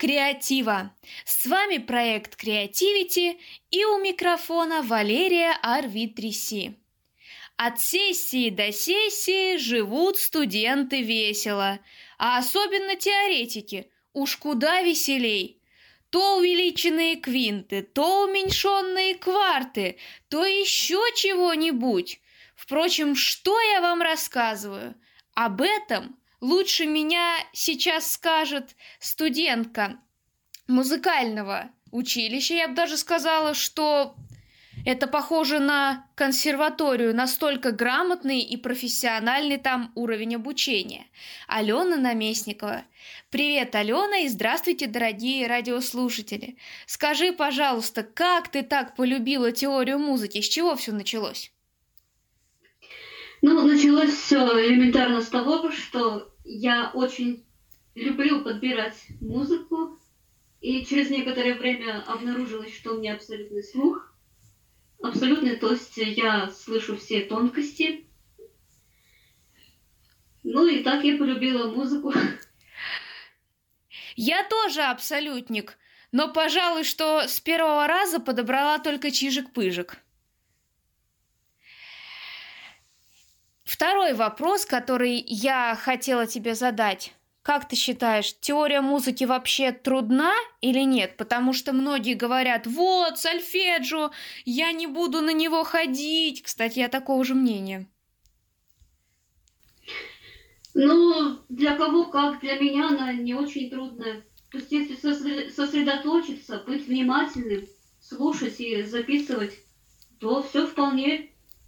креатива! С вами проект Creativity и у микрофона Валерия Арвитриси. От сессии до сессии живут студенты весело, а особенно теоретики, уж куда веселей. То увеличенные квинты, то уменьшенные кварты, то еще чего-нибудь. Впрочем, что я вам рассказываю? Об этом лучше меня сейчас скажет студентка музыкального училища. Я бы даже сказала, что это похоже на консерваторию, настолько грамотный и профессиональный там уровень обучения. Алена Наместникова. Привет, Алена, и здравствуйте, дорогие радиослушатели. Скажи, пожалуйста, как ты так полюбила теорию музыки? С чего все началось? Началось все элементарно с того, что я очень люблю подбирать музыку, и через некоторое время обнаружилось, что у меня абсолютный слух. Абсолютный, то есть я слышу все тонкости. И так я полюбила музыку. Я тоже абсолютник, но, пожалуй, что с первого раза подобрала только чижик-пыжик. Второй вопрос, который я хотела тебе задать. Как ты считаешь, теория музыки вообще трудна или нет? Потому что многие говорят, вот, сольфеджио, я не буду на него ходить. Кстати, я такого же мнения. Для кого как, для меня она не очень трудная. То есть если сосредоточиться, быть внимательным, слушать и записывать, то все вполне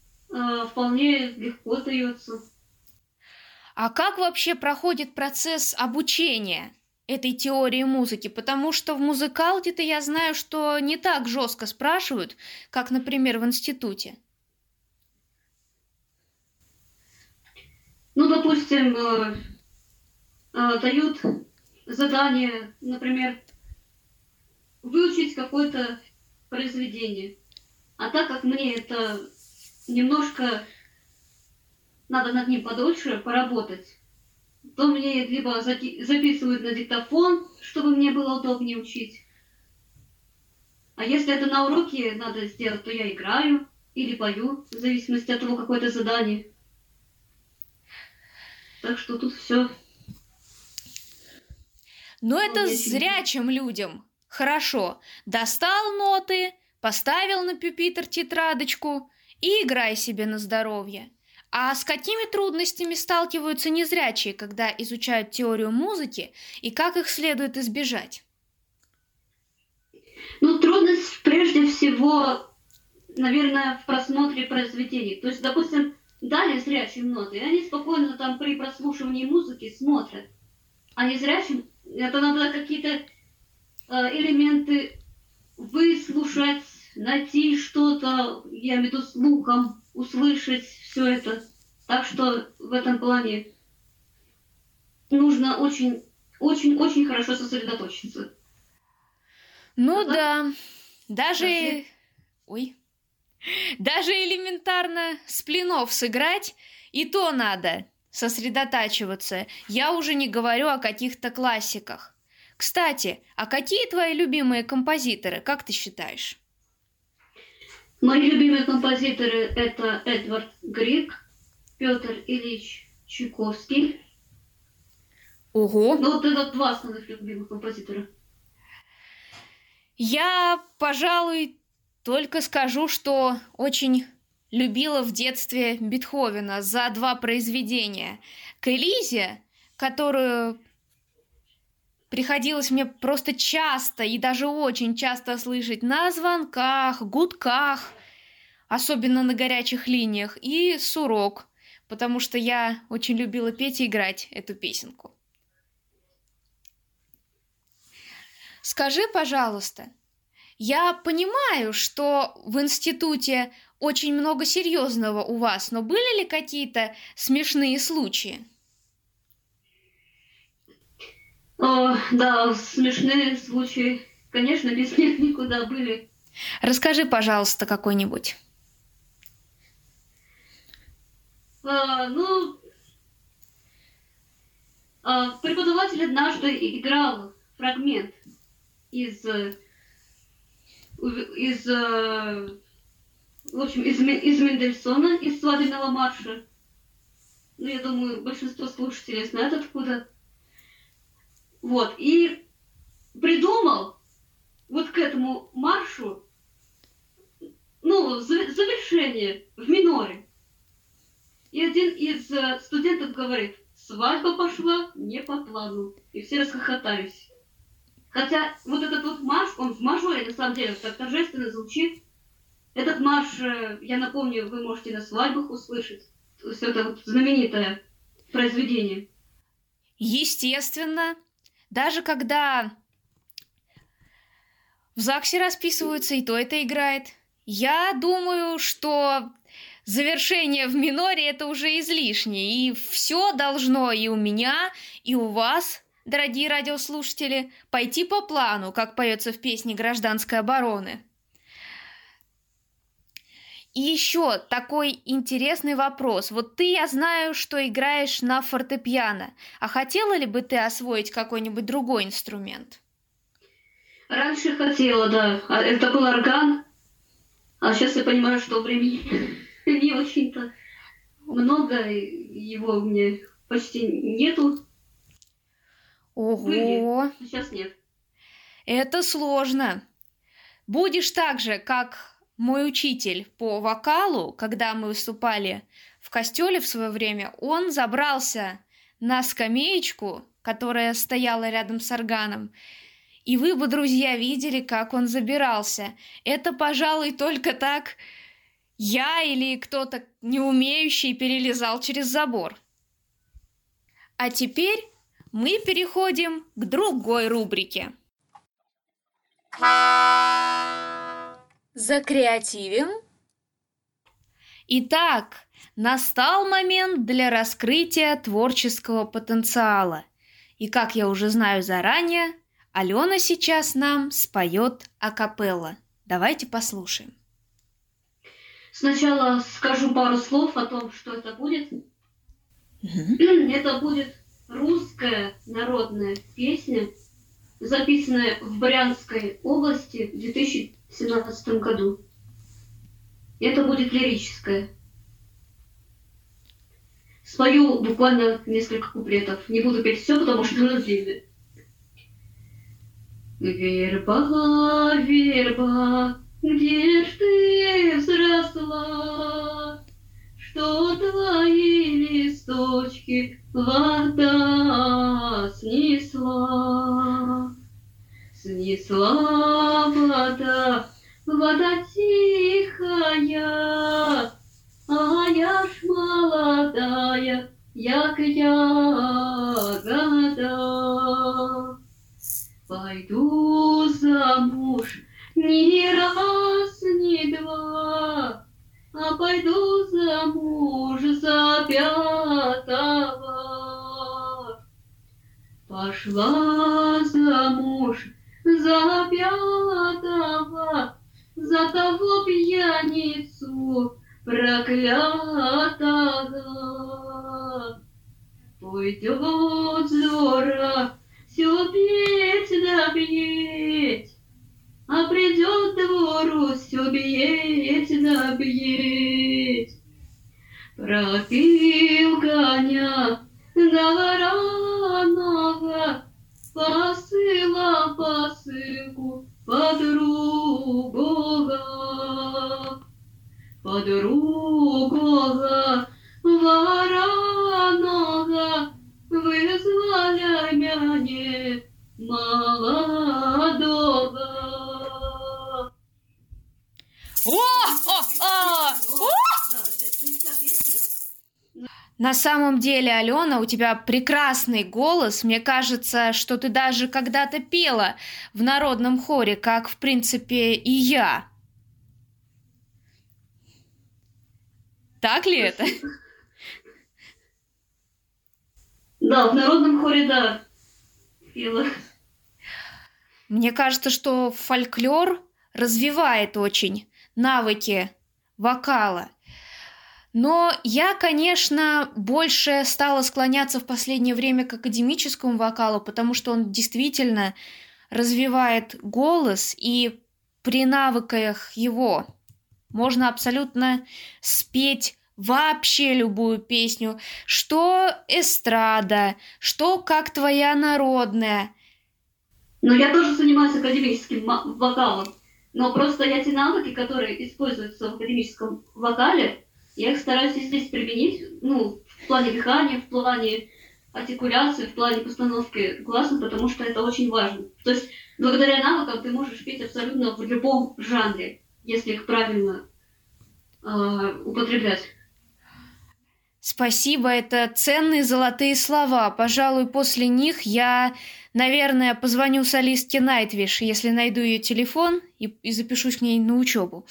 легко дается. А как вообще проходит процесс обучения этой теории музыки? Потому что в музыкалке-то я знаю, что не так жестко спрашивают, как, например, в институте. Допустим, дают задание, например, выучить какое-то произведение. А так как мне это немножко надо над ним подольше поработать, то мне либо записывают на диктофон, чтобы мне было удобнее учить. А если это на уроке надо сделать, то я играю или пою, в зависимости от того, какое-то задание. Так что тут все. Но это зрячим людям. Хорошо, достал ноты, поставил на пюпитр тетрадочку и играй себе на здоровье. А с какими трудностями сталкиваются незрячие, когда изучают теорию музыки, и как их следует избежать? Трудность прежде всего, наверное, в просмотре произведений. То есть, допустим, дали зрячим ноты, и они спокойно там при прослушивании музыки смотрят. А незрячим это надо какие-то элементы выслушать, найти что-то, я имею в виду слухом, услышать все это. Так что в этом плане нужно очень хорошо сосредоточиться. Да, даже элементарно сплинов сыграть, и то надо сосредотачиваться. Я уже не говорю о каких-то классиках. Кстати, а какие твои любимые композиторы, как ты считаешь? Мои любимые композиторы — это Эдвард Григ, Петр Ильич Чайковский. Ого! Это два основных любимых композитора. Я, пожалуй, только скажу, что очень любила в детстве Бетховена за два произведения. К Элизе, которую приходилось мне просто часто и даже очень часто слышать на звонках, гудках, особенно на горячих линиях, и Сурок, потому что я очень любила петь и играть эту песенку. Скажи, пожалуйста, я понимаю, что в институте очень много серьезного у вас, но были ли какие-то смешные случаи? Да, смешные случаи, конечно, без них никуда были. Расскажи, пожалуйста, какой-нибудь. Преподаватель однажды играл фрагмент из Мендельсона, из свадебного марша. Ну, я думаю, большинство слушателей знают откуда. Вот, и придумал вот к этому маршу, ну, завершение в миноре. И один из студентов говорит: свадьба пошла не по плану. И все расхохотались. Хотя вот этот вот марш, он в мажоре, на самом деле, так торжественно звучит. Этот марш, я напомню, вы можете на свадьбах услышать. То есть это вот знаменитое произведение. Естественно, даже когда в ЗАГСе расписываются, и то это играет. Я думаю, что завершение в миноре это уже излишне, и все должно и у меня, и у вас, дорогие радиослушатели, пойти по плану, как поется в песне «Гражданской обороны». И еще такой интересный вопрос. Вот ты, я знаю, что играешь на фортепиано, а хотела ли бы ты освоить какой-нибудь другой инструмент? Раньше хотела, да. Это был орган. А сейчас я понимаю, что времени не очень-то много, его у меня почти нету. Ого! Были, сейчас нет. Это сложно. Будешь так же, как мой учитель по вокалу, когда мы выступали в костеле в свое время, он забрался на скамеечку, которая стояла рядом с органом, и вы бы, друзья, видели, как он забирался. Это, пожалуй, только так я или кто-то не умеющий перелезал через забор. А теперь мы переходим к другой рубрике. Закреативим. Итак, настал момент для раскрытия творческого потенциала. И, как я уже знаю заранее, Алена сейчас нам споет акапелла. Давайте послушаем. Сначала скажу пару слов о том, что это будет. Это будет русская народная песня, записанная в Брянской области в 2017 году. Это будет лирическая. Спою буквально несколько куплетов. Не буду петь все, потому что оно длинное. Верба, верба, где ж ты взросла, что твои листочки вода снесла? Снесла вода, вода тихая, а я ж молодая, як ягода. Пойду замуж ни раз, ни два, а пойду замуж за пятого. Пошла замуж за пятого, за того пьяницу проклятого. Пойдет Зора все петь да петь, а придет двору все бьеть да бьеть. Пропил коня до вороного, посыла посылку подругого. Подругого вороного, вызвали мяне молодого. На самом деле, Алена, у тебя прекрасный голос. Мне кажется, что ты даже когда-то пела в народном хоре, как, в принципе, и я. Так ли это? Да, в народном хоре, да, пела. Мне кажется, что фольклор развивает очень навыки вокала. Но я, конечно, больше стала склоняться в последнее время к академическому вокалу, потому что он действительно развивает голос, и при навыках его можно абсолютно спеть вообще любую песню, что эстрада, что как твоя народная. Но я тоже занимаюсь академическим вокалом, но просто я те навыки, которые используются в академическом вокале, я их стараюсь и здесь применить, в плане дыхания, в плане артикуляции, в плане постановки гласных, потому что это очень важно. То есть благодаря навыкам ты можешь петь абсолютно в любом жанре, если их правильно употреблять. Спасибо, это ценные золотые слова. Пожалуй, после них я, наверное, позвоню солистке Найтвиш, если найду ее телефон, и запишусь к ней на учебу.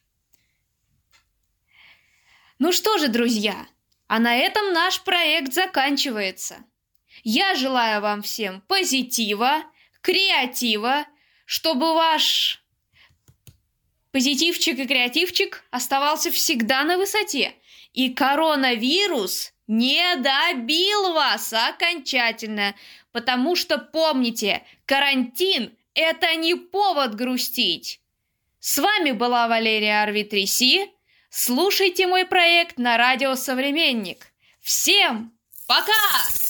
Ну что же, друзья, а на этом наш проект заканчивается. Я желаю вам всем позитива, креатива, чтобы ваш позитивчик и креативчик оставался всегда на высоте, и коронавирус не добил вас окончательно, потому что помните, карантин – это не повод грустить. С вами была Валерия Арвитриси. Слушайте мой проект на радио «Современник». Всем пока!